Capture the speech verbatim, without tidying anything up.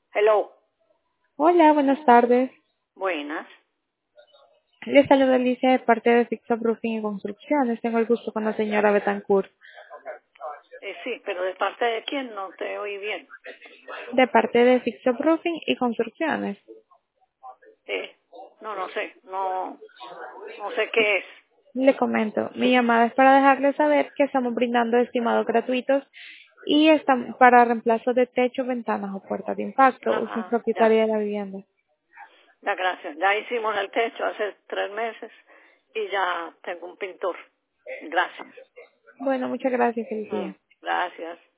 Hello. Hola, buenas tardes. Buenas. Les saluda Alicia de parte de Fixo Roofing y Construcciones. Tengo el gusto con la señora Betancourt. Eh, sí, pero ¿de parte de quién? No te oí bien. De parte de Fixo Roofing y Construcciones. Eh, no, no sé. No, no sé qué es. Le comento, mi llamada es para dejarles saber que estamos brindando estimados gratuitos y están para reemplazo de techo, ventanas o puertas de impacto. Usted es Ajá, ya. propietaria de la vivienda. Ya, gracias. Ya hicimos el techo hace tres meses y ya tengo un pintor. Gracias. Bueno, muchas gracias. Feliz Mm, día. gracias.